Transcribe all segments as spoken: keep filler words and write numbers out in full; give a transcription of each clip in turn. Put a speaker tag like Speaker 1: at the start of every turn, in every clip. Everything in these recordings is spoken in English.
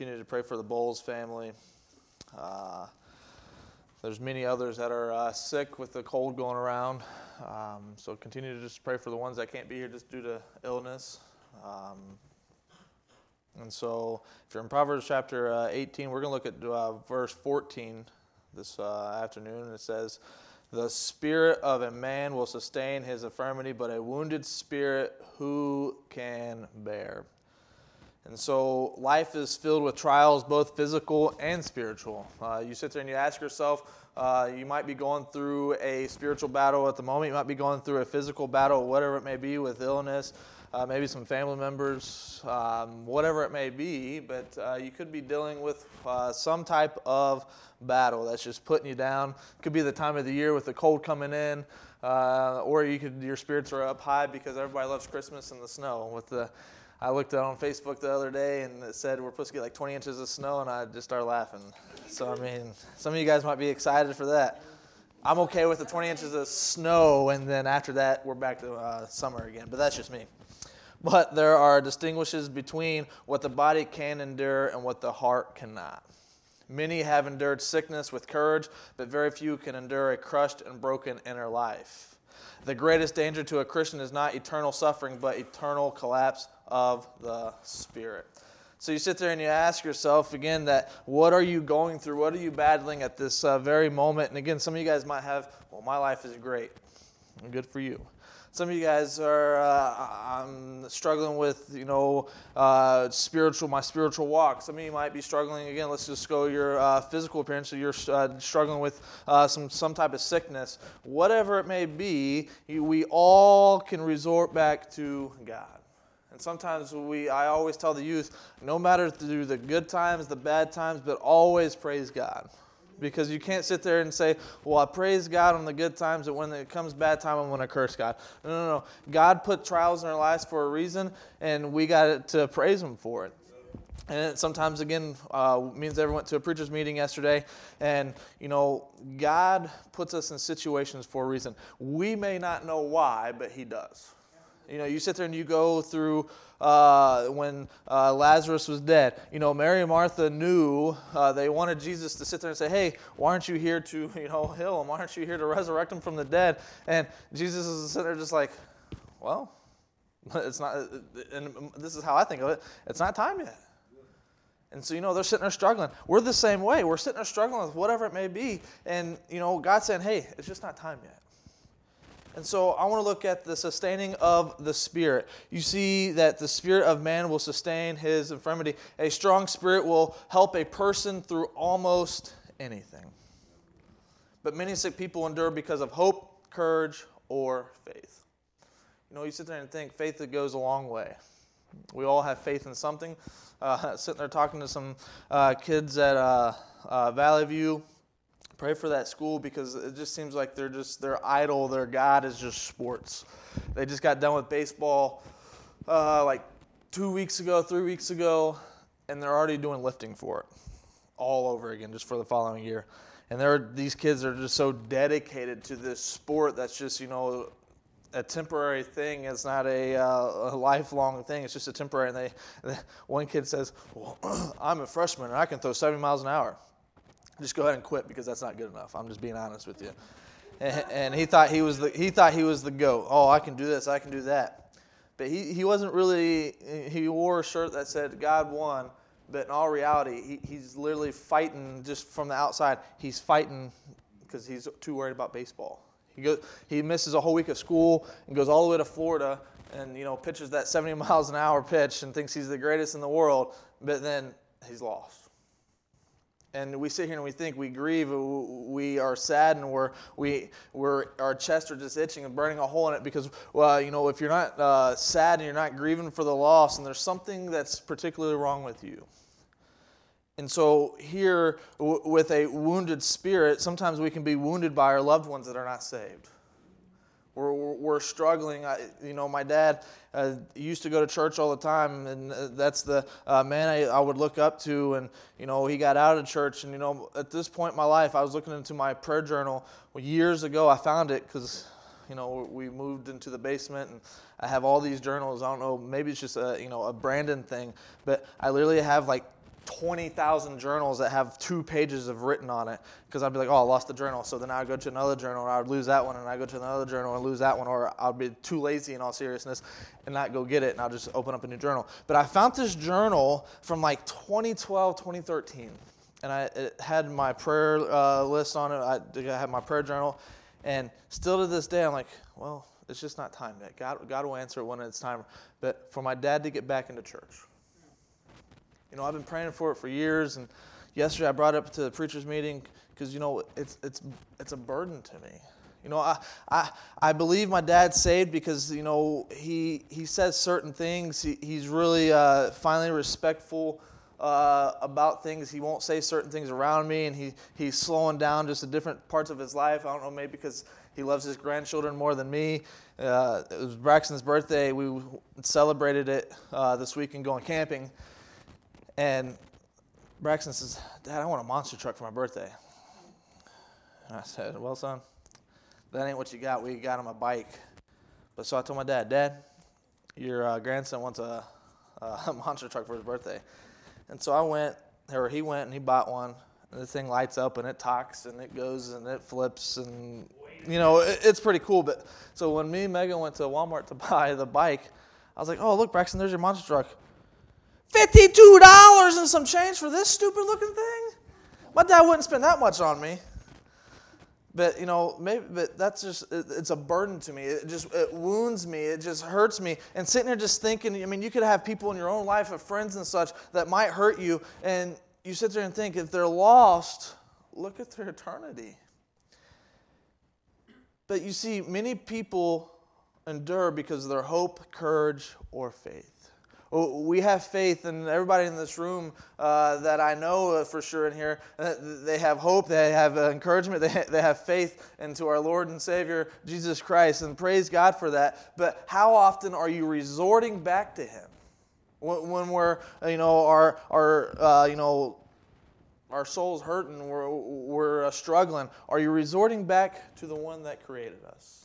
Speaker 1: Continue to pray for the Bowles family. Uh, there's many others that are uh, sick with the cold going around. Um, so continue to just pray for the ones that can't be here just due to illness. Um, and so if you're in Proverbs chapter uh, eighteen, we're going to look at uh, verse fourteen this uh, afternoon. And it says, "The spirit of a man will sustain his infirmity, but a wounded spirit who can bear?" And so life is filled with trials, both physical and spiritual. Uh, you sit there and you ask yourself, uh, you might be going through a spiritual battle at the moment. You might be going through a physical battle, whatever it may be, with illness, uh, maybe some family members, um, whatever it may be. But uh, you could be dealing with uh, some type of battle that's just putting you down. It could be the time of the year with the cold coming in, uh, or you could your spirits are up high because everybody loves Christmas and the snow with the I looked on Facebook the other day and it said we're supposed to get like twenty inches of snow, and I just started laughing. So, I mean, some of you guys might be excited for that. I'm okay with the twenty inches of snow, and then after that, we're back to uh, summer again. But that's just me. But there are distinguishes between what the body can endure and what the heart cannot. Many have endured sickness with courage, but very few can endure a crushed and broken inner life. The greatest danger to a Christian is not eternal suffering, but eternal collapse of the spirit. So you sit there and you ask yourself again that what are you going through? What are you battling at this uh, very moment? And again, some of you guys might have, well, my life is great. Good for you. Some of you guys are uh, I'm struggling with, you know, uh, spiritual, my spiritual walk. Some of you might be struggling, again, let's just go your uh, physical appearance. So you're uh, struggling with uh, some, some type of sickness. Whatever it may be, you, we all can resort back to God. And sometimes we, I always tell the youth, no matter through the good times, the bad times, but always praise God. Because you can't sit there and say, well, I praise God on the good times, and when it comes bad time, I'm going to curse God. No, no, no. God put trials in our lives for a reason, and we got to praise Him for it. And it sometimes, again, uh, means I went to a preacher's meeting yesterday, and, you know, God puts us in situations for a reason. We may not know why, but He does. You know, you sit there and you go through uh, when uh, Lazarus was dead. You know, Mary and Martha knew uh, they wanted Jesus to sit there and say, hey, why aren't you here to, you know, heal him? Why aren't you here to resurrect him from the dead? And Jesus is sitting there just like, well, it's not, and this is how I think of it, it's not time yet. And so, you know, they're sitting there struggling. We're the same way. We're sitting there struggling with whatever it may be. And, you know, God's saying, hey, it's just not time yet. And so I want to look at the sustaining of the spirit. You see that the spirit of man will sustain his infirmity. A strong spirit will help a person through almost anything. But many sick people endure because of hope, courage, or faith. You know, you sit there and think faith that goes a long way. We all have faith in something. Uh, sitting there talking to some uh, kids at uh, uh, Valley View. Pray for that school because it just seems like they're just, their idol, their God is just sports. They just got done with baseball uh, like two weeks ago, three weeks ago, and they're already doing lifting for it all over again just for the following year. And they're, these kids are just so dedicated to this sport that's just, you know, a temporary thing. It's not a, uh, a lifelong thing. It's just a temporary. And they, they one kid says, well, I'm a freshman and I can throw seventy miles an hour. Just go ahead and quit because that's not good enough. I'm just being honest with you. And, and he thought he was the he thought he was the GOAT. Oh, I can do this, I can do that. But he, he wasn't really. He wore a shirt that said God won, but in all reality, he, he's literally fighting just from the outside. He's fighting because he's too worried about baseball. He goes he misses a whole week of school and goes all the way to Florida and, you know, pitches that seventy miles an hour pitch and thinks he's the greatest in the world, but then he's lost. And we sit here and we think, we grieve, we are sad, and we're, we, we're, our chests are just itching and burning a hole in it because, well, you know, if you're not uh, sad and you're not grieving for the loss, and there's something that's particularly wrong with you. And so here, w- with a wounded spirit, sometimes we can be wounded by our loved ones that are not saved. We're, we're struggling. I, you know, my dad uh, used to go to church all the time, and uh, that's the uh, man I, I would look up to. And, you know, he got out of church. And, you know, at this point in my life, I was looking into my prayer journal. Well, years ago, I found it because, you know, we moved into the basement, and I have all these journals. I don't know, maybe it's just a, you know, a Brandon thing. But I literally have like twenty thousand journals that have two pages of written on it, because I'd be like, oh, I lost the journal. So then I'd go to another journal, and I would lose that one, and I'd go to another journal and lose that one, or I'd be too lazy in all seriousness and not go get it, and I'll just open up a new journal. But I found this journal from like twenty twelve, twenty thirteen, and I it had my prayer uh, list on it. I, I had my prayer journal, and still to this day, I'm like, well, it's just not time yet. God, God will answer it when it's time. But for my dad to get back into church. You know, I've been praying for it for years, and yesterday I brought it up to the preacher's meeting because, you know, it's it's it's a burden to me. You know, I I, I believe my dad's saved because, you know, he he says certain things. He, he's really uh, finally respectful uh, about things. He won't say certain things around me, and he he's slowing down just in different parts of his life. I don't know, maybe because he loves his grandchildren more than me. Uh, it was Braxton's birthday. We celebrated it uh, this weekend going camping. And Braxton says, Dad, I want a monster truck for my birthday. And I said, well, son, that ain't what you got. We got him a bike. But so I told my dad, Dad, your uh, grandson wants a, a monster truck for his birthday. And so I went, or he went and he bought one. And the thing lights up and it talks and it goes and it flips and, you know, it, it's pretty cool. But so when me and Megan went to Walmart to buy the bike, I was like, oh, look, Braxton, there's your monster truck. fifty-two dollars and some change for this stupid looking thing? My dad wouldn't spend that much on me. But, you know, maybe but that's just, it, it's a burden to me. It just, it wounds me. It just hurts me. And sitting here just thinking, I mean, you could have people in your own life, of friends and such, that might hurt you. And you sit there and think, if they're lost, look at their eternity. But you see, many people endure because of their hope, courage, or faith. We have faith, and everybody in this room uh, that I know for sure in here, uh, they have hope, they have uh, encouragement, they, ha- they have faith into our Lord and Savior, Jesus Christ, and praise God for that. But how often are you resorting back to Him? When, when we're, you know, our, our uh, you know, our soul's hurting, we're, we're uh, struggling, are you resorting back to the one that created us?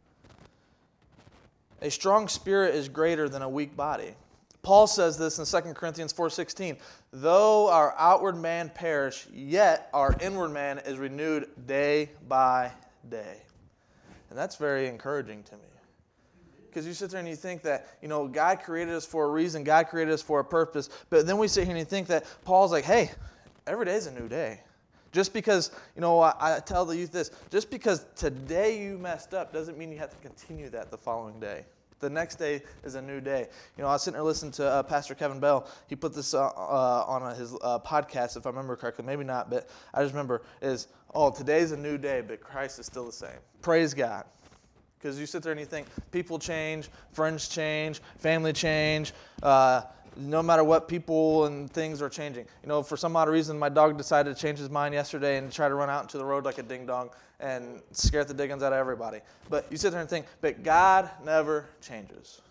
Speaker 1: A strong spirit is greater than a weak body. Paul says this in Second Corinthians four sixteen. Though our outward man perish, yet our inward man is renewed day by day. And that's very encouraging to me. Because you sit there and you think that, you know, God created us for a reason, God created us for a purpose, but then we sit here and you think that Paul's like, hey, every day is a new day. Just because, you know, I, I tell the youth this, just because today you messed up doesn't mean you have to continue that the following day. The next day is a new day. You know, I was sitting there listening to uh, Pastor Kevin Bell. He put this uh, uh, on his uh, podcast, if I remember correctly. Maybe not, but I just remember is, oh, today's a new day, but Christ is still the same. Praise God. Because you sit there and you think people change, friends change, family change, uh, no matter what, people and things are changing. You know, for some odd reason, my dog decided to change his mind yesterday and try to run out into the road like a ding-dong and scare the dickens out of everybody. But you sit there and think, but God never changes.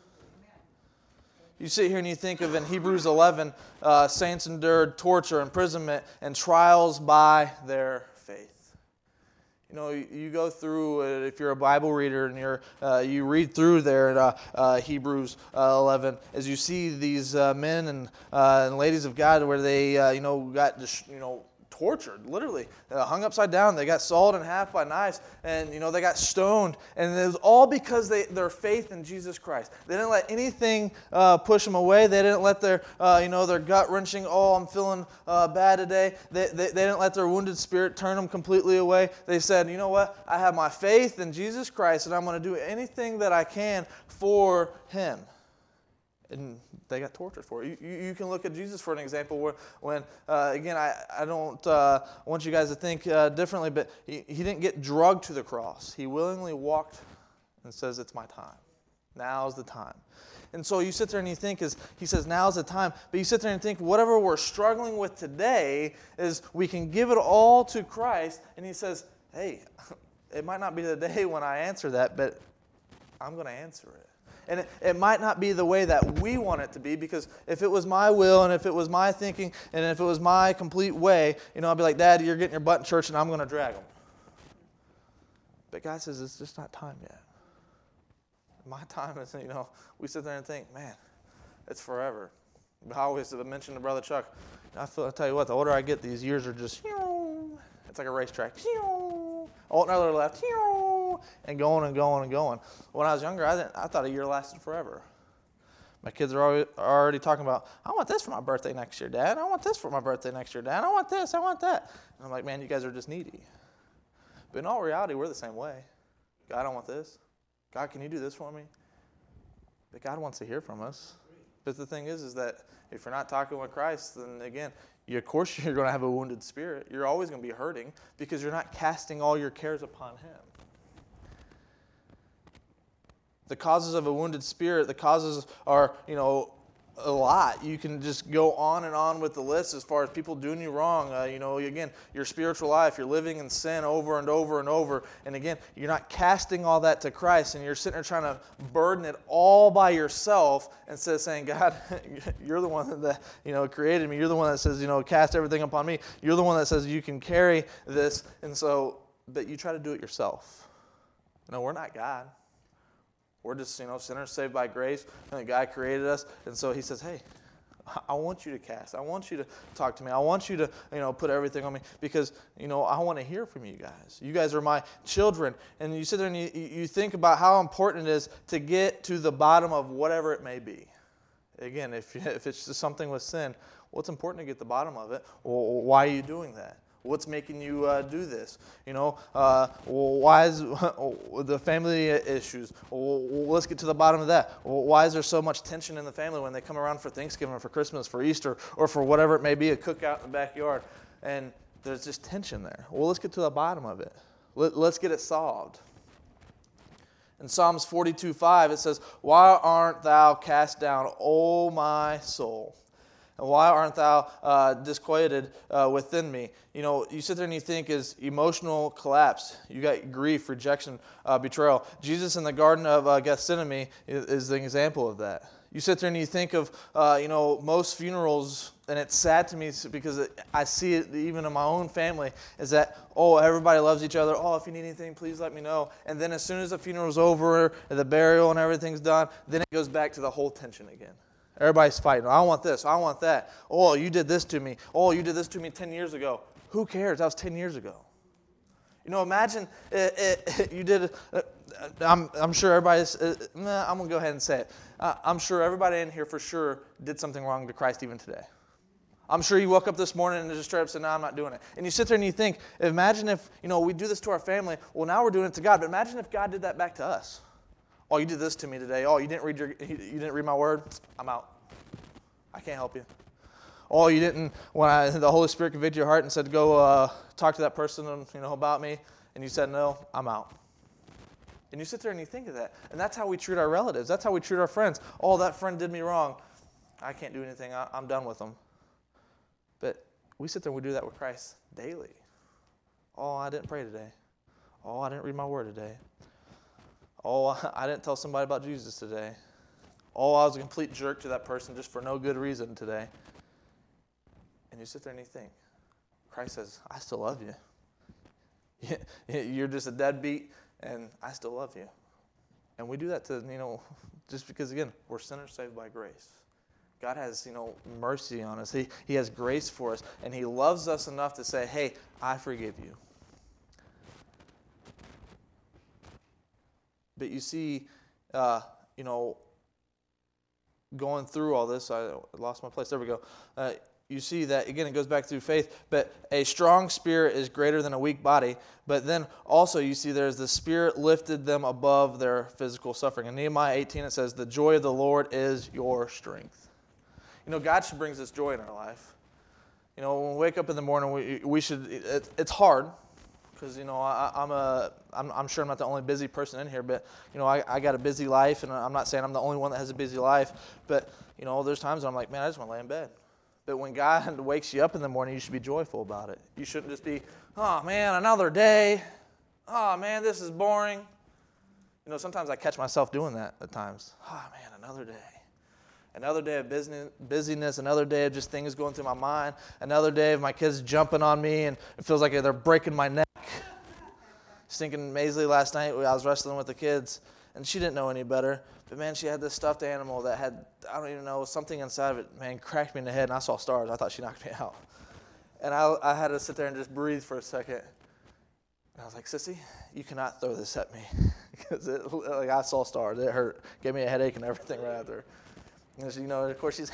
Speaker 1: You sit here and you think of in Hebrews eleven, uh, saints endured torture, imprisonment, and trials by their faith. You know, you, you go through, uh, if you're a Bible reader and you're, uh, you read through there in uh, uh, Hebrews uh, eleven, as you see these uh, men and, uh, and ladies of God where they, uh, you know, got, just, you know, tortured, literally, uh, hung upside down. They got sawed in half by knives, and you know they got stoned, and it was all because they their faith in Jesus Christ. They didn't let anything uh, push them away. They didn't let their uh, you know their gut wrenching. Oh, I'm feeling uh, bad today. They, they they didn't let their wounded spirit turn them completely away. They said, you know what? I have my faith in Jesus Christ, and I'm going to do anything that I can for Him. And they got tortured for it. You, you, you can look at Jesus for an example where, when, uh, again, I, I don't uh, want you guys to think uh, differently, but he, he didn't get drugged to the cross. He willingly walked and says, it's my time. Now's the time. And so you sit there and you think, is he says, now's the time. But you sit there and think, whatever we're struggling with today is we can give it all to Christ. And he says, hey, it might not be the day when I answer that, but I'm going to answer it. And it, it might not be the way that we want it to be, because if it was my will and if it was my thinking and if it was my complete way, you know, I'd be like, Dad, you're getting your butt in church and I'm going to drag them. But God says it's just not time yet. My time is, you know, we sit there and think, man, it's forever. I always mention to Brother Chuck, I feel, I'll tell you what, the older I get, these years are just, it's like a racetrack. Oh, another left, and going and going and going. When I was younger, I, didn't, I thought a year lasted forever. My kids are already, are already talking about, I want this for my birthday next year, Dad. I want this for my birthday next year, Dad. I want this, I want that. And I'm like, man, you guys are just needy. But in all reality, we're the same way. God, I want this. God, can you do this for me? But God wants to hear from us. But the thing is, is that if you're not talking with Christ, then again, you, of course you're going to have a wounded spirit. You're always going to be hurting because you're not casting all your cares upon Him. The causes of a wounded spirit, the causes are, you know, a lot. You can just go on and on with the list as far as people doing you wrong. Uh, you know, again, your spiritual life, you're living in sin over and over and over. And again, you're not casting all that to Christ, and you're sitting there trying to burden it all by yourself instead of saying, God, you're the one that, you know, created me. You're the one that says, you know, cast everything upon me. You're the one that says you can carry this. And so, but you try to do it yourself. No, we're not God. We're just, you know, sinners saved by grace. And God created us. And so He says, hey, I want you to cast. I want you to talk to me. I want you to, you know, put everything on me because, you know, I want to hear from you guys. You guys are my children. And you sit there and you, you think about how important it is to get to the bottom of whatever it may be. Again, if, if it's just something with sin, well, it's important to get the bottom of it. Well, why are you doing that? What's making you uh, do this? You know, uh, well, why is the family issues? Well, let's get to the bottom of that. Well, why is there so much tension in the family when they come around for Thanksgiving or for Christmas, for Easter, or for whatever it may be, a cookout in the backyard, and there's just tension there? Well, let's get to the bottom of it. Let, let's get it solved. In Psalms forty-two five, it says, "Why art thou cast down, O my soul? And why aren't thou uh, disquieted uh, within me?" You know, you sit there and you think is emotional collapse. You got grief, rejection, uh, betrayal. Jesus in the Garden of uh, Gethsemane is, is the example of that. You sit there and you think of, uh, you know, most funerals, and it's sad to me because it, I see it even in my own family, is that, oh, everybody loves each other. Oh, if you need anything, please let me know. And then as soon as the funeral's over, the burial and everything's done, then it goes back to the whole tension again. Everybody's fighting. I want this. I want that. Oh, you did this to me. Oh, you did this to me ten years ago. Who cares? That was ten years ago. You know, imagine it, it, you did. Uh, I'm, I'm sure everybody's. Uh, nah, I'm gonna go ahead and say it. Uh, I'm sure everybody in here for sure did something wrong to Christ even today. I'm sure you woke up this morning and just straight up said, "No, I'm not doing it." And you sit there and you think, imagine if you know we do this to our family. Well, now we're doing it to God. But imagine if God did that back to us. Oh, you did this to me today. Oh, you didn't read your, you didn't read my word. I'm out. I can't help you. Oh, you didn't, when I, the Holy Spirit convicted your heart and said, go uh, talk to that person, you know, about me, and you said no, I'm out. And you sit there and you think of that. And that's how we treat our relatives. That's how we treat our friends. Oh, that friend did me wrong. I can't do anything. I, I'm done with them. But we sit there and we do that with Christ daily. Oh, I didn't pray today. Oh, I didn't read my word today. Oh, I didn't tell somebody about Jesus today. Oh, I was a complete jerk to that person just for no good reason today. And you sit there and you think, Christ says, I still love you. You're just a deadbeat, and I still love you. And we do that to, you know, just because, again, we're sinners saved by grace. God has, you know, mercy on us. He, he has grace for us, and He loves us enough to say, hey, I forgive you. But you see, uh, you know, going through all this, I lost my place. There we go. Uh, you see that, again, it goes back through faith. But a strong spirit is greater than a weak body. But then also you see there's the Spirit lifted them above their physical suffering. In Nehemiah eighteen it says, the joy of the Lord is your strength. You know, God should bring us joy in our life. You know, when we wake up in the morning, we, we should, it, it's hard. Because, you know, I, I'm a, I'm, I'm sure I'm not the only busy person in here, but, you know, I, I got a busy life, and I'm not saying I'm the only one that has a busy life, but, you know, there's times when I'm like, man, I just want to lay in bed. But when God wakes you up in the morning, you should be joyful about it. You shouldn't just be, oh, man, another day. Oh, man, this is boring. You know, sometimes I catch myself doing that at times. Oh, man, another day. Another day of business, busyness, another day of just things going through my mind, another day of my kids jumping on me, and it feels like they're breaking my neck. Just thinking, Maisley last night, I was wrestling with the kids, and she didn't know any better. But man, she had this stuffed animal that had, I don't even know, something inside of it, man, cracked me in the head, and I saw stars. I thought she knocked me out. And I, I had to sit there and just breathe for a second. And I was like, Sissy, you cannot throw this at me. Because it, like, I saw stars. It hurt. Gave me a headache and everything right after. And she, you know, of course she's,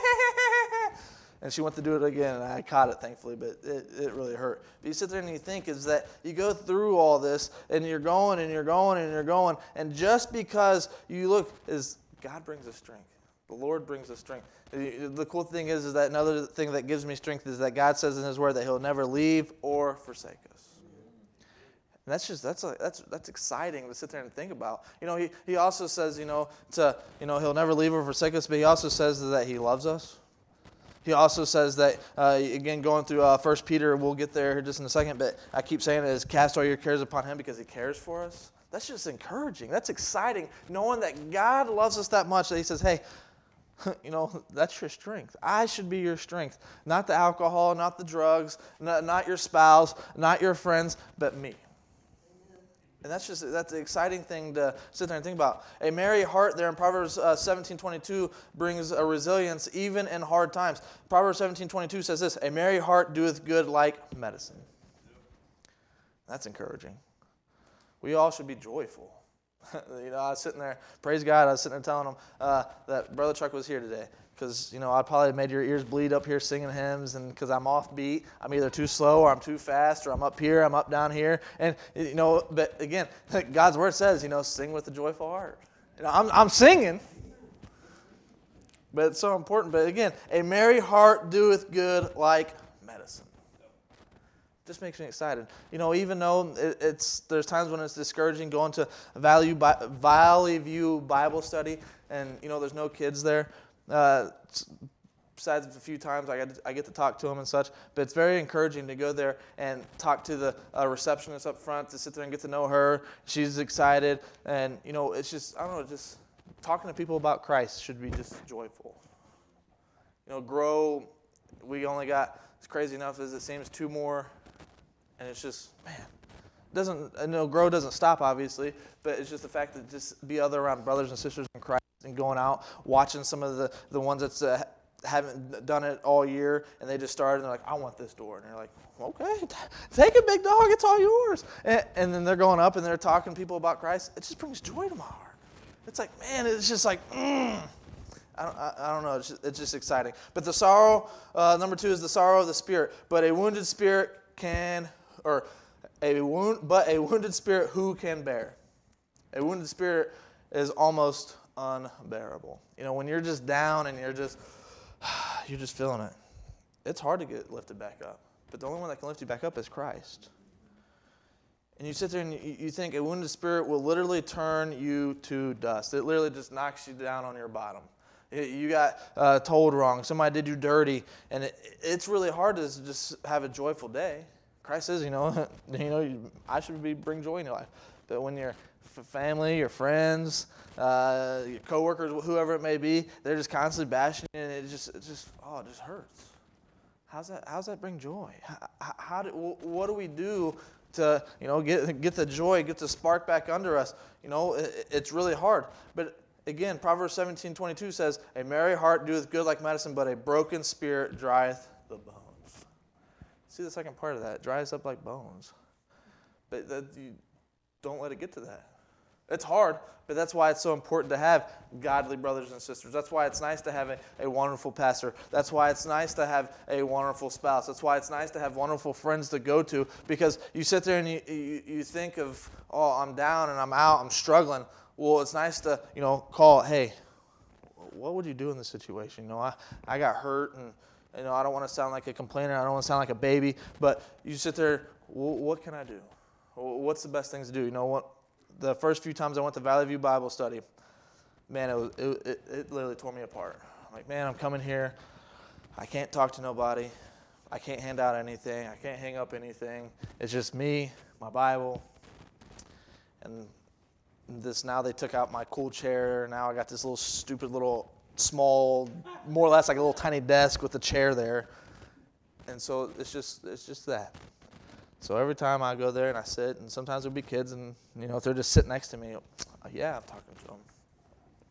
Speaker 1: and she went to do it again, and I caught it, thankfully, but it, it really hurt. But you sit there and you think is that you go through all this, and you're going, and you're going, and you're going, and just because you look, is God brings us strength. The Lord brings us strength. The cool thing is, is that another thing that gives me strength is that God says in His Word that He'll never leave or forsake us. And that's just that's a, that's that's exciting to sit there and think about. You know, He He also says, you know, to you know He'll never leave or forsake us, but He also says that He loves us. He also says that, uh, again, going through uh, First Peter, we'll get there just in a second, but I keep saying it is cast all your cares upon Him because He cares for us. That's just encouraging. That's exciting, knowing that God loves us that much that He says, hey, you know, that's your strength. I should be your strength. Not the alcohol, not the drugs, not, not your spouse, not your friends, but me. And that's just that's an exciting thing to sit there and think about. A merry heart there in Proverbs uh, seventeen twenty-two brings a resilience even in hard times. Proverbs seventeen twenty-two says this, a merry heart doeth good like medicine. That's encouraging. We all should be joyful. You know, I was sitting there, praise God, I was sitting there telling them uh, that Brother Chuck was here today. Because, you know, I probably made your ears bleed up here singing hymns, and because I'm offbeat, I'm either too slow or I'm too fast, or I'm up here, I'm up down here. And, you know, but again, God's Word says, you know, sing with a joyful heart. You know, I'm, I'm singing, but it's so important. But again, a merry heart doeth good like medicine. Just makes me excited. You know, even though it, it's there's times when it's discouraging going to Valley, Valley View Bible study, and, you know, there's no kids there. Uh, besides a few times I get, to, I get to talk to them and such, but it's very encouraging to go there and talk to the uh, receptionist up front, to sit there and get to know her. She's excited, and, you know, it's just, I don't know, just talking to people about Christ should be just joyful. You know, grow, we only got, it's crazy enough as it seems, two more, and it's just, man, doesn't, I know grow doesn't stop, obviously, but it's just the fact that just be other around brothers and sisters in Christ, and going out, watching some of the, the ones that uh, haven't done it all year, and they just started, and they're like, I want this door. And they're like, okay, take it, big dog, it's all yours. And, and then they're going up, and they're talking to people about Christ. It just brings joy to my heart. It's like, man, it's just like, mm. I, don't, I, I don't know, it's just, it's just exciting. But the sorrow, uh, number two is the sorrow of the spirit. But a wounded spirit can, or a wound, but a wounded spirit who can bear? A wounded spirit is almost unbearable. You know, when you're just down and you're just you're just feeling it, it's hard to get lifted back up. But the only one that can lift you back up is Christ. And you sit there and you, you think a wounded spirit will literally turn you to dust. It literally just knocks you down on your bottom. You got uh, told wrong. Somebody did you dirty, and it, it's really hard to just have a joyful day. Christ says, you know, you know, I should be bring joy in your life. But when your family, your friends, uh, your coworkers, whoever it may be, they're just constantly bashing you, and it just, it just, oh, it just hurts. How's that? How's that bring joy? How, how do, what do we do to, you know, get get the joy, get the spark back under us? You know, it, it's really hard. But again, Proverbs seventeen twenty-two says, "A merry heart doeth good like medicine, but a broken spirit drieth the bones." See the second part of that? It dries up like bones. But that, you don't let it get to that. It's hard, but that's why it's so important to have godly brothers and sisters. That's why it's nice to have a, a wonderful pastor. That's why it's nice to have a wonderful spouse. That's why it's nice to have wonderful friends to go to, because you sit there and you, you, you think of, oh, I'm down and I'm out, I'm struggling. Well, it's nice to, you know, call, hey, what would you do in this situation? You know, I, I got hurt, and, you know, I don't want to sound like a complainer. I don't want to sound like a baby, but you sit there, well, what can I do? What's the best things to do? You know what? The first few times I went to Valley View Bible study, man, it, was, it, it, it literally tore me apart. I'm like, man, I'm coming here. I can't talk to nobody. I can't hand out anything. I can't hang up anything. It's just me, my Bible, and this. Now they took out my cool chair. Now I got this little stupid little small, more or less like a little tiny desk with a chair there. And so it's just it's just that. So every time I go there and I sit, and sometimes there'll be kids, and, you know, if they're just sitting next to me, yeah, I'm talking to them.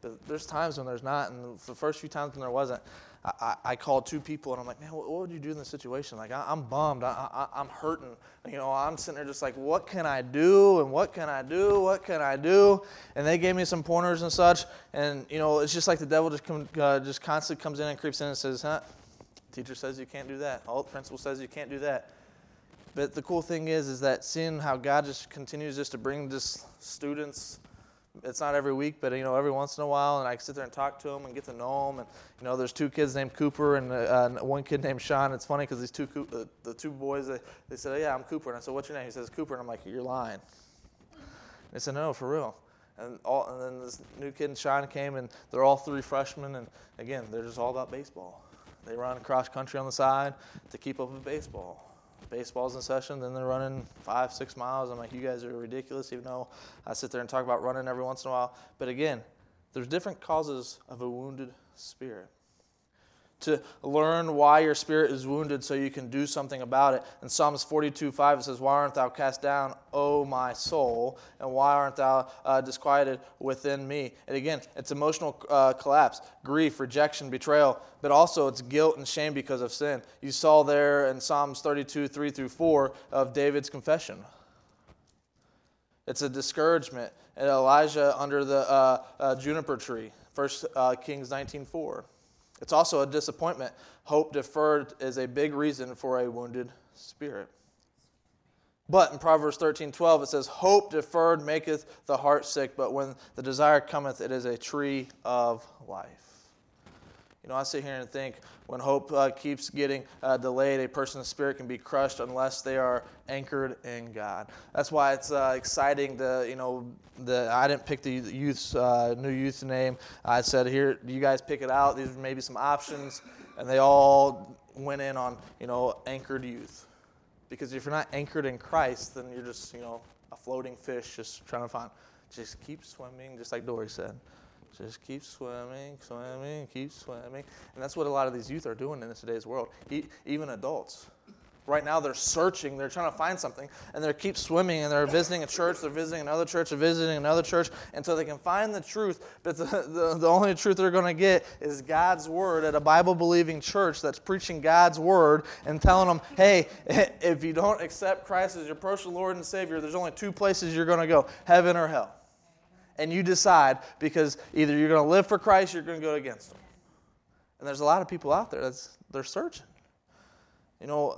Speaker 1: But there's times when there's not, and the first few times when there wasn't, I, I, I called two people, and I'm like, man, what, what would you do in this situation? Like, I, I'm bummed. I, I, I'm hurting. You know, I'm sitting there just like, what can I do, and what can I do, what can I do? And they gave me some pointers and such, and, you know, it's just like the devil just come, uh, just constantly comes in and creeps in and says, huh, teacher says you can't do that. Oh, the principal says you can't do that. But the cool thing is, is that seeing how God just continues just to bring just students. It's not every week, but, you know, every once in a while, and I sit there and talk to them and get to know them. And, you know, there's two kids named Cooper and uh, one kid named Sean. It's funny because these two, uh, the two boys, they, they said, oh, yeah, I'm Cooper. And I said, what's your name? He says, Cooper. And I'm like, you're lying. And they said, no, for real. And, all, and then this new kid and Sean came, and they're all three freshmen. And, again, they're just all about baseball. They run cross country on the side to keep up with baseball. Baseball's in session, then they're running five, six miles. I'm like, you guys are ridiculous, even though I sit there and talk about running every once in a while. But again, there's different causes of a wounded spirit. To learn why your spirit is wounded so you can do something about it. In Psalms forty-two five, it says, why aren't thou cast down, O my soul? And why aren't thou uh, disquieted within me? And again, it's emotional uh, collapse, grief, rejection, betrayal, but also it's guilt and shame because of sin. You saw there in Psalms thirty-two three through four of David's confession. It's a discouragement. And Elijah under the uh, uh, juniper tree, First uh, Kings nineteen four. It's also a disappointment. Hope deferred is a big reason for a wounded spirit. But in Proverbs thirteen twelve, it says, hope deferred maketh the heart sick, but when the desire cometh, it is a tree of life. You know, I sit here and think, when hope uh, keeps getting uh, delayed, a person's spirit can be crushed unless they are anchored in God. That's why it's uh, exciting to, you know, the I didn't pick the youth's uh, new youth name. I said, here, you guys pick it out. These are maybe some options, and they all went in on, you know, anchored youth. Because if you're not anchored in Christ, then you're just, you know, a floating fish just trying to find. Just keep swimming, just like Dory said. Just keep swimming, swimming, keep swimming. And that's what a lot of these youth are doing in today's world, e- even adults. Right now they're searching, they're trying to find something, and they keep swimming, and they're visiting a church, they're visiting another church, they're visiting another church, until they can find the truth. But the, the, the only truth they're going to get is God's Word at a Bible-believing church that's preaching God's Word and telling them, hey, if you don't accept Christ as your personal Lord and Savior, there's only two places you're going to go, heaven or hell. And you decide, because either you're going to live for Christ or you're going to go against Him. And there's a lot of people out there that's they're searching. You know,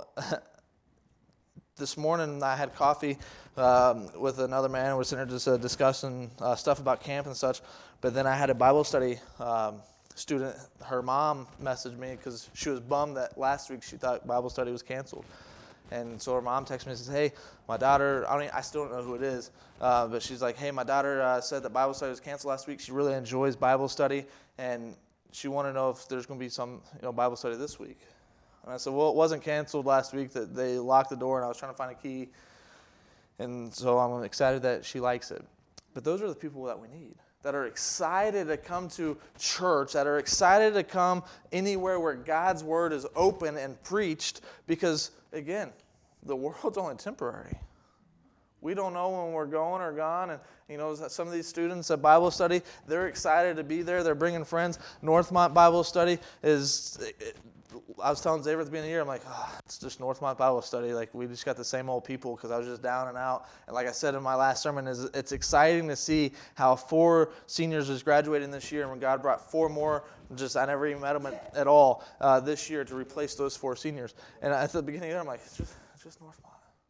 Speaker 1: this morning I had coffee um, with another man. We're sitting there just uh, discussing uh, stuff about camp and such. But then I had a Bible study um, student. Her mom messaged me because she was bummed that last week she thought Bible study was canceled. And so her mom texted me and says, hey, my daughter, I, don't even, I still don't know who it is, uh, but she's like, hey, my daughter uh, said that Bible study was canceled last week. She really enjoys Bible study, and she wanted to know if there's going to be some you know, Bible study this week. And I said, well, it wasn't canceled last week. That they locked the door, and I was trying to find a key. And so I'm excited that she likes it. But those are the people that we need, that are excited to come to church, that are excited to come anywhere where God's Word is open and preached, because, again, the world's only temporary. We don't know when we're going or gone, and you know some of these students at Bible study, they're excited to be there. They're bringing friends. Northmont Bible Study is, I was telling Xavier at the beginning of the year, I'm like, oh, it's just Northmont Bible Study. Like, we just got the same old people because I was just down and out. And like I said in my last sermon, is it's exciting to see how four seniors is graduating this year, and when God brought four more, just I never even met them at, at all uh, this year to replace those four seniors. And at the beginning of the year, I'm like, it's just, it's just Northmont.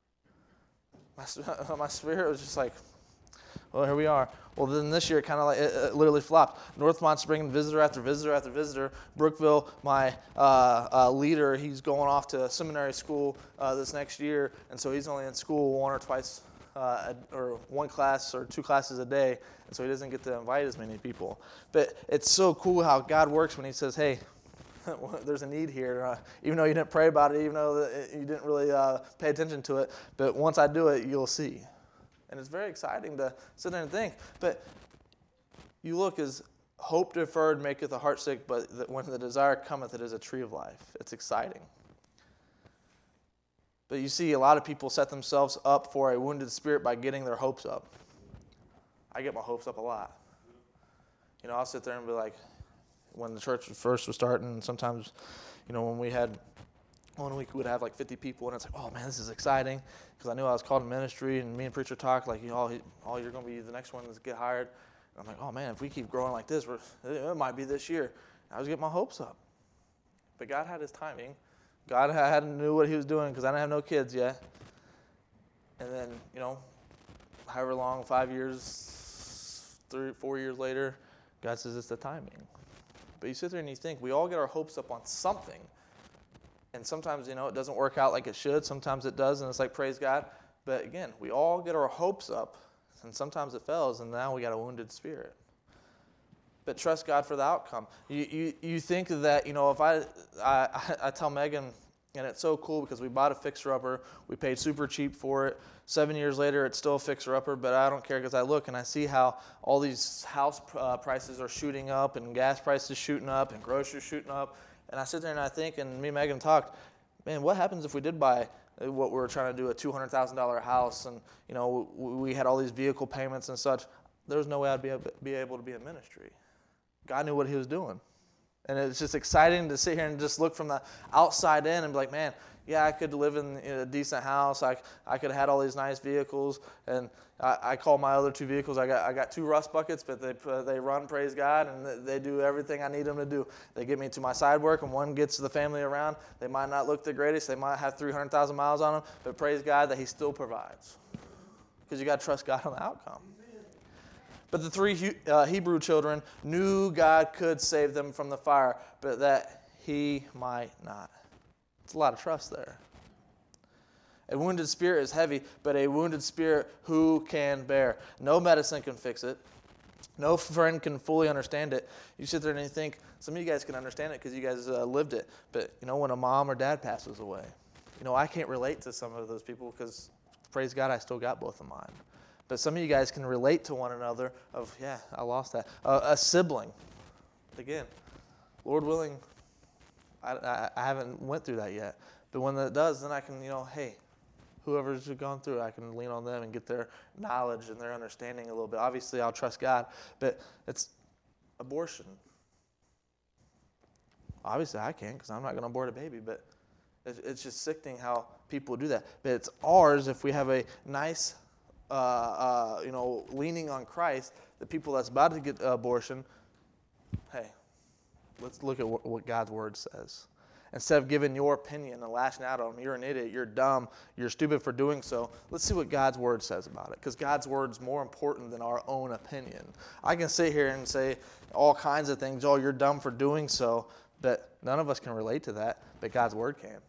Speaker 1: My, my spirit was just like, well, here we are. Well, then this year, it kind of like, it, it literally flopped. Northmont's bringing visitor after visitor after visitor. Brookville, my uh, uh, leader, he's going off to seminary school uh, this next year, and so he's only in school one or twice, uh, or one class or two classes a day, and so he doesn't get to invite as many people. But it's so cool how God works when He says, hey, there's a need here, uh, even though you didn't pray about it, even though it, you didn't really uh, pay attention to it. But once I do it, you'll see. And it's very exciting to sit there and think. But you look, as hope deferred maketh the heart sick, but when the desire cometh, it is a tree of life. It's exciting. But you see, a lot of people set themselves up for a wounded spirit by getting their hopes up. I get my hopes up a lot. you know, I'll sit there and be like, when the church first was starting, sometimes, you know, when we had, one week we would have like fifty people, and it's like, oh man, this is exciting, because I knew I was called to ministry, and me and preacher talked like, you know, oh, you're going to be the next one to get hired. And I'm like, oh man, if we keep growing like this, we're, it might be this year. I was getting my hopes up. But God had his timing. God hadn't knew what he was doing, because I didn't have no kids yet. And then, you know, however long, five years, three, four years later, God says it's the timing. But you sit there and you think, we all get our hopes up on something. And sometimes, you know, it doesn't work out like it should. Sometimes it does, and it's like, praise God. But again, we all get our hopes up, and sometimes it fails, and now we got a wounded spirit. But trust God for the outcome. You you, you think that, you know, if I, I, I tell Megan, and it's so cool because we bought a fixer-upper. We paid super cheap for it. Seven years later, it's still a fixer-upper, but I don't care because I look and I see how all these house uh, prices are shooting up, and gas prices shooting up, and groceries shooting up. And I sit there and I think, and me and Megan talked, man, what happens if we did buy what we were trying to do, a two hundred thousand dollars house, and, you know, we had all these vehicle payments and such? There was no way I'd be able, be able to be in ministry. God knew what he was doing. And it's just exciting to sit here and just look from the outside in and be like, man, yeah, I could live in a decent house. I, I could have had all these nice vehicles. And I, I call my other two vehicles, I got I got two rust buckets, but they uh, they run, praise God, and they do everything I need them to do. They get me to my side work, and one gets the family around. They might not look the greatest. They might have three hundred thousand miles on them, but praise God that he still provides. Because you got to trust God on the outcome. But the three uh, Hebrew children knew God could save them from the fire, but that he might not. It's a lot of trust there. A wounded spirit is heavy, but a wounded spirit who can bear? No medicine can fix it. No friend can fully understand it. You sit there and you think, some of you guys can understand it because you guys uh, lived it. But, you know, when a mom or dad passes away, you know, I can't relate to some of those people because, praise God, I still got both of mine. But some of you guys can relate to one another of, yeah, I lost that. Uh, a sibling. Again, Lord willing, I, I, I haven't went through that yet. But when that does, then I can, you know, hey, whoever's gone through it, I can lean on them and get their knowledge and their understanding a little bit. Obviously, I'll trust God. But it's abortion. Obviously, I can't because I'm not going to abort a baby. But it's, it's just sickening how people do that. But it's ours if we have a nice... Uh, uh, you know, leaning on Christ, the people that's about to get uh, abortion, hey, let's look at what, what God's word says. Instead of giving your opinion and lashing out on them, you're an idiot, you're dumb, you're stupid for doing so, let's see what God's word says about it, because God's word is more important than our own opinion. I can sit here and say all kinds of things, oh, you're dumb for doing so, but none of us can relate to that, but God's word can.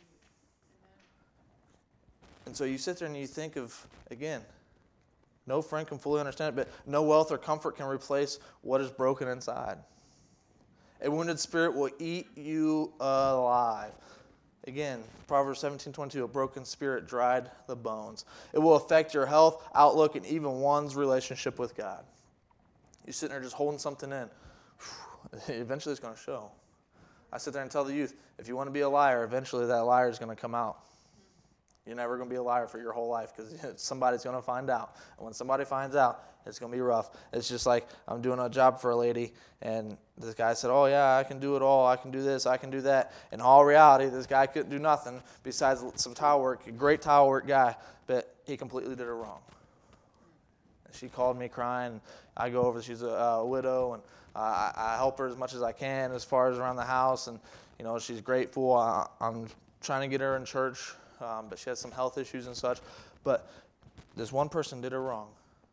Speaker 1: And so you sit there and you think of, again, no friend can fully understand it, but no wealth or comfort can replace what is broken inside. A wounded spirit will eat you alive. Again, Proverbs seventeen twenty-two, a broken spirit dried the bones. It will affect your health, outlook, and even one's relationship with God. You're sitting there just holding something in. Eventually it's going to show. I sit there and tell the youth, if you want to be a liar, eventually that liar is going to come out. You're never going to be a liar for your whole life because somebody's going to find out. And when somebody finds out, it's going to be rough. It's just like I'm doing a job for a lady, and this guy said, oh, yeah, I can do it all. I can do this. I can do that. In all reality, this guy couldn't do nothing besides some tile work, a great tile work guy, but he completely did it wrong. And she called me crying. I go over. She's a, a widow, and uh, I, I help her as much as I can as far as around the house. And, you know, she's grateful. I, I'm trying to get her in church. Um, but she has some health issues and such. But this one person did her wrong.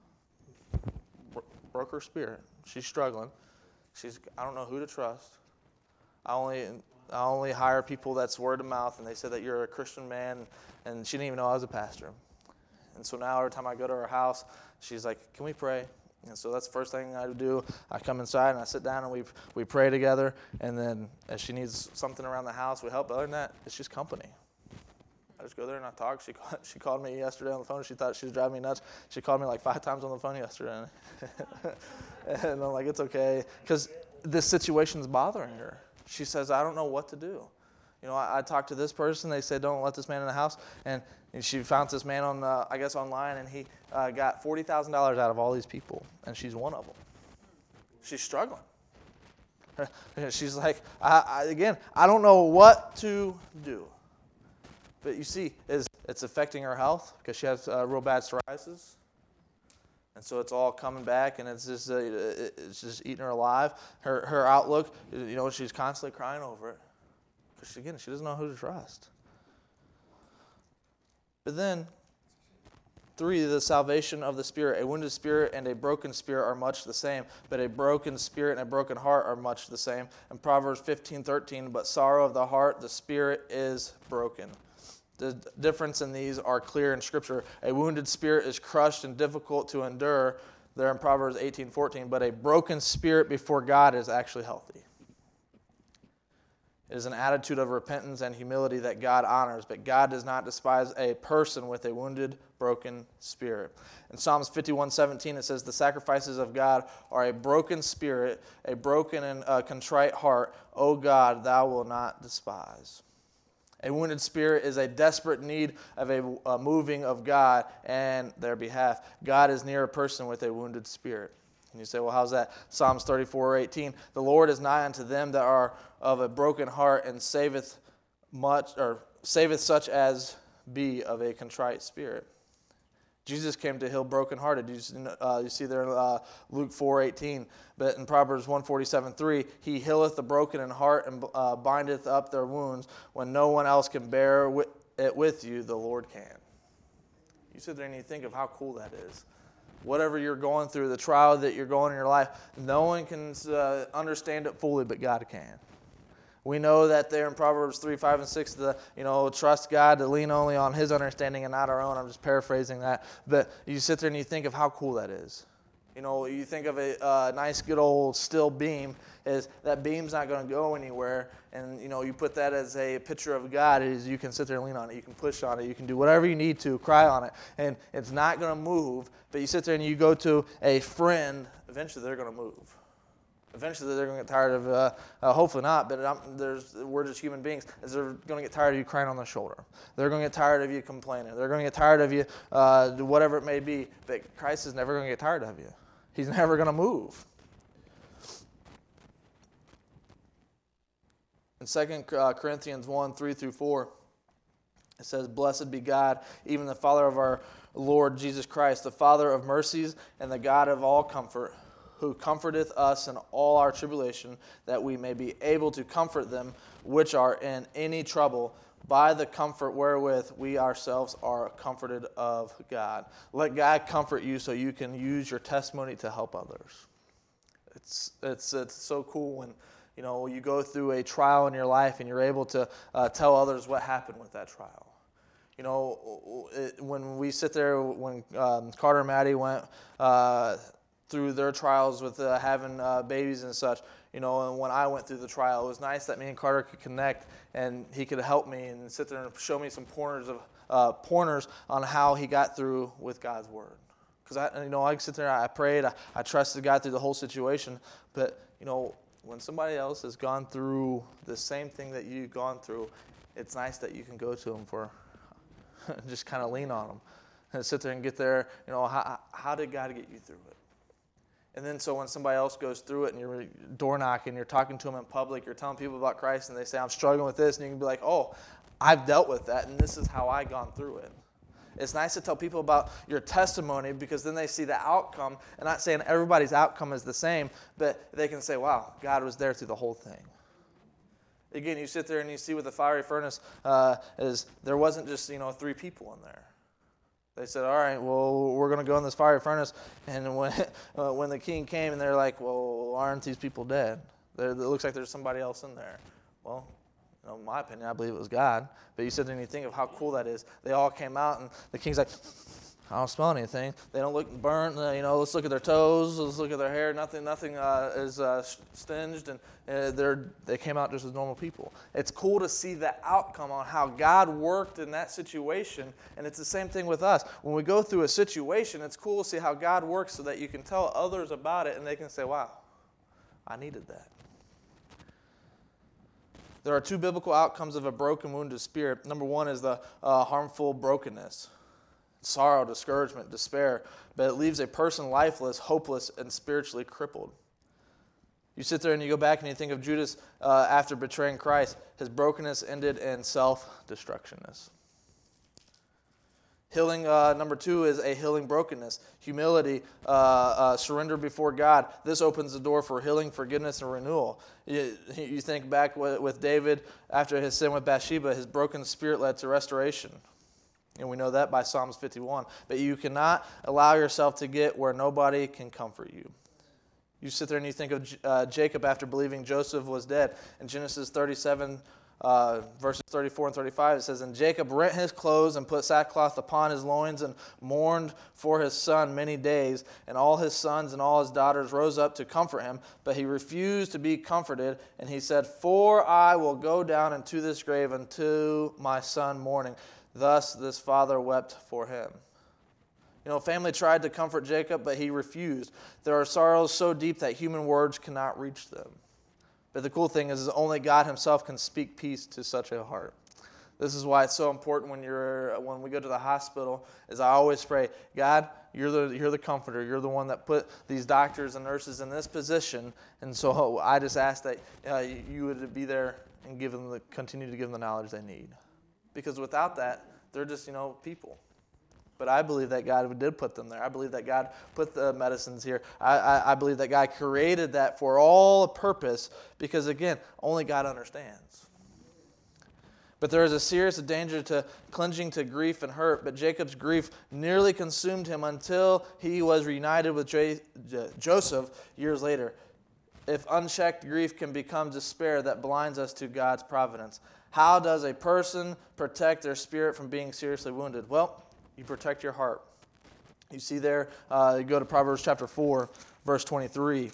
Speaker 1: Broke her spirit. She's struggling. She's I don't know who to trust. I only I only hire people that's word of mouth, and they said that you're a Christian man, and she didn't even know I was a pastor. And so now every time I go to her house, she's like, can we pray? And so that's the first thing I do. I come inside and I sit down and we we pray together. And then if she needs something around the house, we help. But other than that, it's just company. I just go there and I talk. She called, she called me yesterday on the phone. She thought she was driving me nuts. She called me like five times on the phone yesterday. And I'm like, it's okay. Because this situation's bothering her. She says, I don't know what to do. You know, I, I talked to this person. They said, don't let this man in the house. And, and she found this man on, uh, I guess, online. And he uh, got forty thousand dollars out of all these people. And she's one of them. She's struggling. She's like, I, I, again, I don't know what to do. But you see, is it's affecting her health because she has uh, real bad psoriasis. And so it's all coming back, and it's just uh, it's just eating her alive. Her her outlook, you know, she's constantly crying over it. Because, again, she doesn't know who to trust. But then, three, the salvation of the spirit. A wounded spirit and a broken spirit are much the same, but a broken spirit and a broken heart are much the same. In Proverbs fifteen thirteen, but sorrow of the heart, the spirit is broken. The difference in these are clear in Scripture. A wounded spirit is crushed and difficult to endure, there in Proverbs eighteen fourteen, but a broken spirit before God is actually healthy. It is an attitude of repentance and humility that God honors, but God does not despise a person with a wounded, broken spirit. In Psalms fifty-one seventeen, it says, the sacrifices of God are a broken spirit, a broken and uh, contrite heart. O God, thou wilt not despise. A wounded spirit is a desperate need of a, a moving of God and their behalf. God is near a person with a wounded spirit. And you say, well, how's that? Psalms thirty-four eighteen. The Lord is nigh unto them that are of a broken heart, and saveth much, or saveth such as be of a contrite spirit. Jesus came to heal brokenhearted. You, uh, you see there in uh, Luke four eighteen. But in Proverbs one forty-seven three, he healeth the broken in heart and uh, bindeth up their wounds. When no one else can bear it with you, the Lord can. You sit there and you think of how cool that is. Whatever you're going through, the trial that you're going in your life, no one can uh, understand it fully, but God can. We know that there in Proverbs three, five, and six, the, you know, trust God to lean only on His understanding and not our own. I'm just paraphrasing that. But you sit there and you think of how cool that is. You know, you think of a uh, nice, good old steel beam, is that beam's not going to go anywhere. And, you know, you put that as a picture of God, is you can sit there and lean on it. You can push on it. You can do whatever you need to, cry on it. And it's not going to move. But you sit there and you go to a friend, eventually they're going to move. Eventually, they're going to get tired of, uh, uh, hopefully not, but um, there's, we're just human beings, is they're going to get tired of you crying on their shoulder. They're going to get tired of you complaining. They're going to get tired of you, uh, whatever it may be. But Christ is never going to get tired of you. He's never going to move. In Second Corinthians one, three through four, it says, blessed be God, even the Father of our Lord Jesus Christ, the Father of mercies and the God of all comfort, who comforteth us in all our tribulation, that we may be able to comfort them which are in any trouble, by the comfort wherewith we ourselves are comforted of God. Let God comfort you so you can use your testimony to help others. It's it's it's so cool when, you know, you go through a trial in your life and you're able to uh, tell others what happened with that trial. You know, it, when we sit there, when um, Carter and Maddie went uh, through their trials with uh, having uh, babies and such, you know, and when I went through the trial, it was nice that me and Carter could connect and he could help me and sit there and show me some pointers of uh, pointers on how he got through with God's word. Because I, you know, I sit there, I prayed, I, I trusted God through the whole situation, but you know, when somebody else has gone through the same thing that you've gone through, it's nice that you can go to them for just kind of lean on them and sit there and get there. You know, how how did God get you through it? And then so when somebody else goes through it and you're door knocking, you're talking to them in public, you're telling people about Christ, and they say, I'm struggling with this, and you can be like, oh, I've dealt with that, and this is how I gone through it. It's nice to tell people about your testimony because then they see the outcome. And not saying everybody's outcome is the same, but they can say, wow, God was there through the whole thing. Again, you sit there and you see with the fiery furnace uh, is there wasn't just, you know, three people in there. They said, all right, well, we're going to go in this fiery furnace. And when uh, when the king came and they're like, well, aren't these people dead? They're, it looks like there's somebody else in there. Well, you know, in my opinion, I believe it was God. But you sit there and you think of how cool that is. They all came out and the king's like, I don't smell anything. They don't look burnt. Uh, you know, let's look at their toes. Let's look at their hair. Nothing, nothing uh, is uh, stinged, and uh, they're they came out just as normal people. It's cool to see the outcome on how God worked in that situation, and it's the same thing with us. When we go through a situation, it's cool to see how God works, so that you can tell others about it, and they can say, "Wow, I needed that." There are two biblical outcomes of a broken, wounded spirit. Number one is the uh, harmful brokenness. Sorrow, discouragement, despair, but it leaves a person lifeless, hopeless, and spiritually crippled. You sit there and you go back and you think of Judas uh, after betraying Christ. His brokenness ended in self-destructionness. Healing, uh, number two, is a healing brokenness. Humility, uh, uh, surrender before God. This opens the door for healing, forgiveness, and renewal. You, you think back with, with David after his sin with Bathsheba, his broken spirit led to restoration. And we know that by Psalms fifty-one. But you cannot allow yourself to get where nobody can comfort you. You sit there and you think of uh, Jacob after believing Joseph was dead. In Genesis thirty-seven, uh, verses thirty-four and thirty-five, it says, "And Jacob rent his clothes and put sackcloth upon his loins and mourned for his son many days. And all his sons and all his daughters rose up to comfort him. But he refused to be comforted. And he said, For I will go down into this grave unto my son mourning. Thus this father wept for him." You know, family tried to comfort Jacob, but he refused. There are sorrows so deep that human words cannot reach them. But the cool thing is, is only God himself can speak peace to such a heart. This is why it's so important when you're when we go to the hospital, is I always pray, God, you're the you're the comforter. You're the one that put these doctors and nurses in this position. And so I just ask that uh, you would be there and give them the, continue to give them the knowledge they need. Because without that, they're just, you know, people. But I believe that God did put them there. I believe that God put the medicines here. I, I, I believe that God created that for all purpose because, again, only God understands. But there is a serious danger to clinging to grief and hurt. But Jacob's grief nearly consumed him until he was reunited with J- J- Joseph years later. If unchecked grief can become despair that blinds us to God's providence. How does a person protect their spirit from being seriously wounded? Well, you protect your heart. You see there, uh, you go to Proverbs chapter four, verse twenty-three. It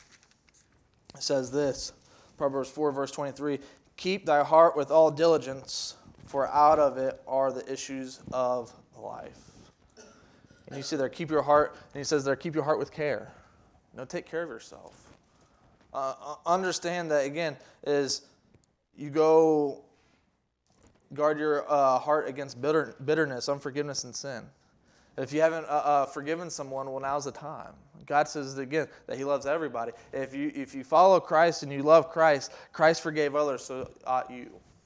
Speaker 1: says this, Proverbs four, verse twenty-three, "Keep thy heart with all diligence, for out of it are the issues of life." And you see there, keep your heart, and he says there, keep your heart with care. You know, take care of yourself. Uh, understand that, again, is you go guard your uh, heart against bitter, bitterness, unforgiveness, and sin. If you haven't uh, uh, forgiven someone, well, now's the time. God says, again, that he loves everybody. If you if you follow Christ and you love Christ, Christ forgave others, so ought you.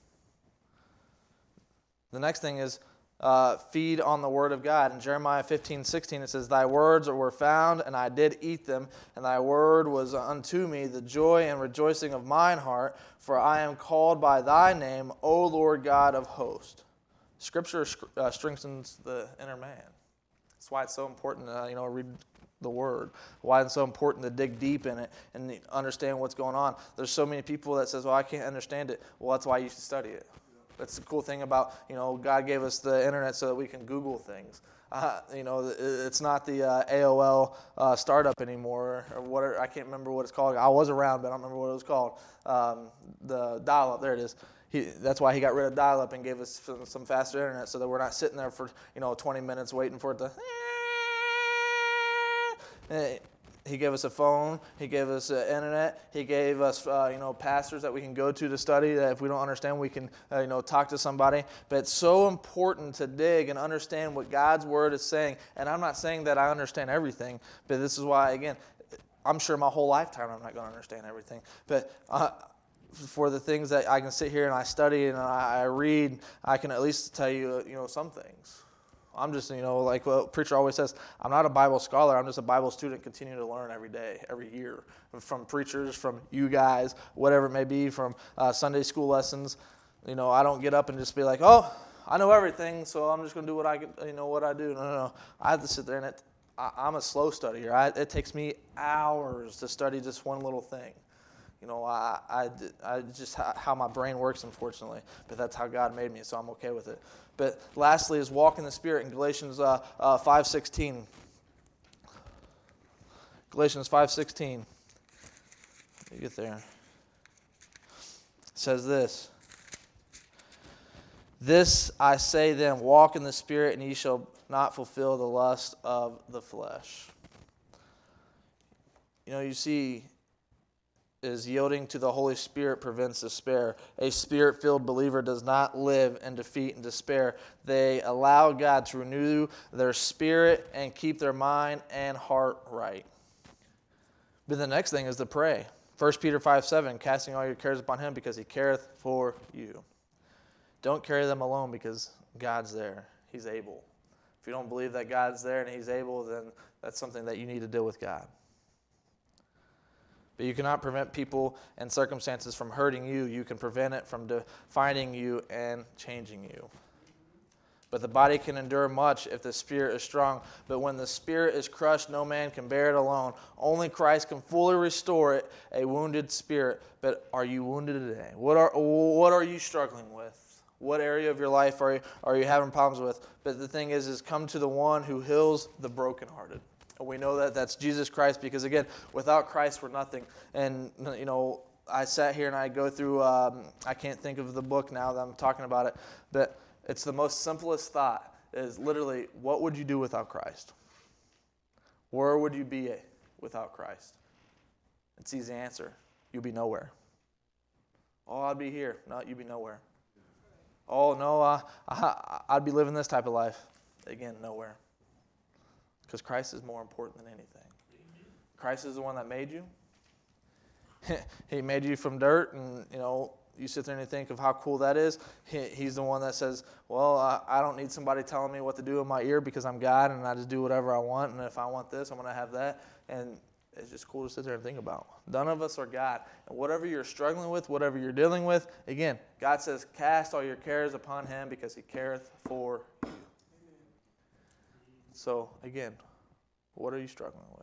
Speaker 1: The next thing is uh, feed on the word of God. In Jeremiah fifteen sixteen, it says, "Thy words were found, and I did eat them, and thy word was unto me the joy and rejoicing of mine heart, for I am called by thy name, O Lord God of hosts." Scripture uh, strengthens the inner man. That's why it's so important to uh, you know, read the Word. Why it's so important to dig deep in it and understand what's going on. There's so many people that says, "Well, I can't understand it." Well, that's why you should study it. That's the cool thing about, you know, God gave us the internet so that we can Google things. Uh, you know, it's not the uh, A O L uh, startup anymore, or what I can't remember what it's called. I was around, but I don't remember what it was called. Um, the dial-up, there it is. He, that's why he got rid of dial-up and gave us some, some faster internet, so that we're not sitting there for, you know, twenty minutes waiting for it to. He gave us a phone. He gave us uh, internet. He gave us, uh, you know, pastors that we can go to to study. That if we don't understand, we can, uh, you know, talk to somebody. But it's so important to dig and understand what God's word is saying. And I'm not saying that I understand everything, but this is why, again, I'm sure my whole lifetime I'm not going to understand everything. But uh, for the things that I can sit here and I study and I, I read, I can at least tell you, you know, some things. I'm just, you know, like what preacher always says, I'm not a Bible scholar. I'm just a Bible student continuing to learn every day, every year, from preachers, from you guys, whatever it may be, from uh, Sunday school lessons. You know, I don't get up and just be like, oh, I know everything, so I'm just going to do what I, you know, what I do. No, no, no. I have to sit there and it, I, I'm a slow studier. I, it takes me hours to study just one little thing. You know, I, I, I just how my brain works, unfortunately, but that's how God made me, so I'm okay with it. But lastly is walk in the Spirit in Galatians uh, uh, five sixteen. Galatians five sixteen. Let me get there. It says this. "This I say then, walk in the Spirit, and ye shall not fulfill the lust of the flesh." You know, you see, is yielding to the Holy Spirit prevents despair. A Spirit-filled believer does not live in defeat and despair. They allow God to renew their spirit and keep their mind and heart right. But the next thing is to pray. First Peter five seven, casting all your cares upon him because he careth for you. Don't carry them alone because God's there. He's able. If you don't believe that God's there and he's able, then that's something that you need to deal with God. But you cannot prevent people and circumstances from hurting you. You can prevent it from defining you and changing you. But the body can endure much if the spirit is strong. But when the spirit is crushed, no man can bear it alone. Only Christ can fully restore it, a wounded spirit. But are you wounded today? What are what are you struggling with? What area of your life are you, are you having problems with? But the thing is, is come to the one who heals the brokenhearted. And we know that that's Jesus Christ, because again, without Christ, we're nothing. And, you know, I sat here and I go through, um, I can't think of the book now that I'm talking about it, but it's the most simplest thought is literally, what would you do without Christ? Where would you be without Christ? It's easy answer. You'd be nowhere. Oh, I'd be here. No, you'd be nowhere. Oh, no, uh, I, I'd be living this type of life. Again, nowhere. Because Christ is more important than anything. Christ is the one that made you. He made you from dirt, and, you know, you sit there and you think of how cool that is. He, he's the one that says, well, I, I don't need somebody telling me what to do in my ear because I'm God and I just do whatever I want. And if I want this, I'm going to have that. And it's just cool to sit there and think about. None of us are God. And whatever you're struggling with, whatever you're dealing with, again, God says, cast all your cares upon him because he careth for you. So, again, what are you struggling with?